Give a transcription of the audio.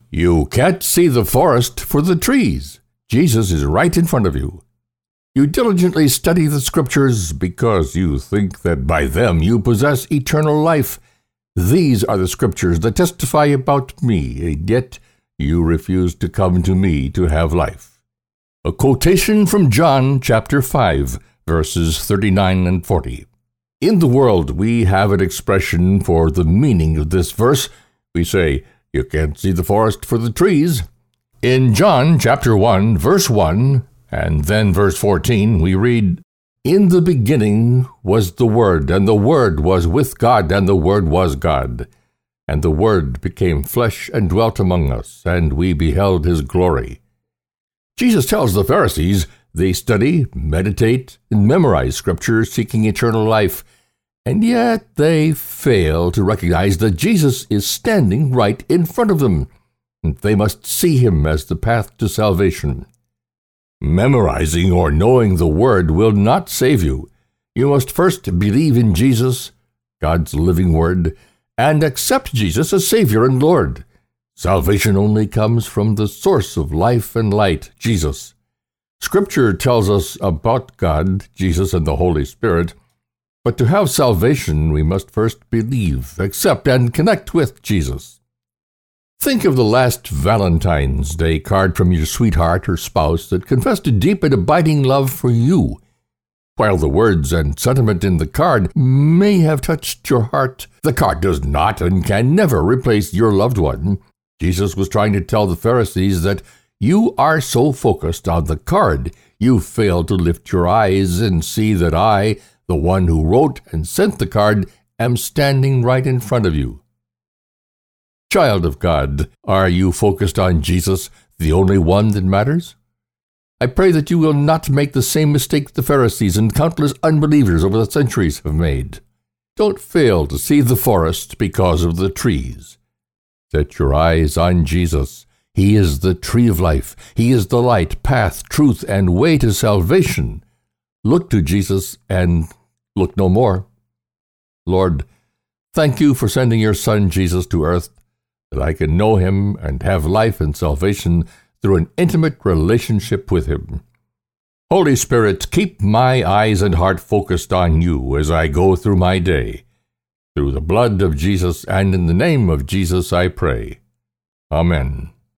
You can't see the forest for the trees. Jesus is right in front of you. You diligently study the Scriptures because you think that by them you possess eternal life. These are the Scriptures that testify about me, and yet you refuse to come to me to have life. A quotation from John chapter 5, verses 39 and 40. In the world, we have an expression for the meaning of this verse. We say, you can't see the forest for the trees. In John chapter 1, verse 1, and then verse 14, we read, In the beginning was the Word, and the Word was with God, and the Word was God. And the Word became flesh and dwelt among us, and we beheld his glory. Jesus tells the Pharisees they study, meditate, and memorize Scripture seeking eternal life, and yet they fail to recognize that Jesus is standing right in front of them, and they must see him as the path to salvation. Memorizing or knowing the Word will not save you. You must first believe in Jesus, God's living Word, and accept Jesus as Savior and Lord. Salvation only comes from the source of life and light, Jesus. Scripture tells us about God, Jesus, and the Holy Spirit, but to have salvation we must first believe, accept, and connect with Jesus. Think of the last Valentine's Day card from your sweetheart or spouse that confessed a deep and abiding love for you. While the words and sentiment in the card may have touched your heart, the card does not and can never replace your loved one. Jesus was trying to tell the Pharisees that you are so focused on the card, you fail to lift your eyes and see that I, the one who wrote and sent the card, am standing right in front of you. Child of God, are you focused on Jesus, the only one that matters? I pray that you will not make the same mistake the Pharisees and countless unbelievers over the centuries have made. Don't fail to see the forest because of the trees. Set your eyes on Jesus. He is the tree of life. He is the light, path, truth, and way to salvation. Look to Jesus and look no more. Lord, thank you for sending your Son Jesus to earth, that I can know him and have life and salvation through an intimate relationship with him. Holy Spirit, keep my eyes and heart focused on you as I go through my day. Through the blood of Jesus and in the name of Jesus I pray. Amen.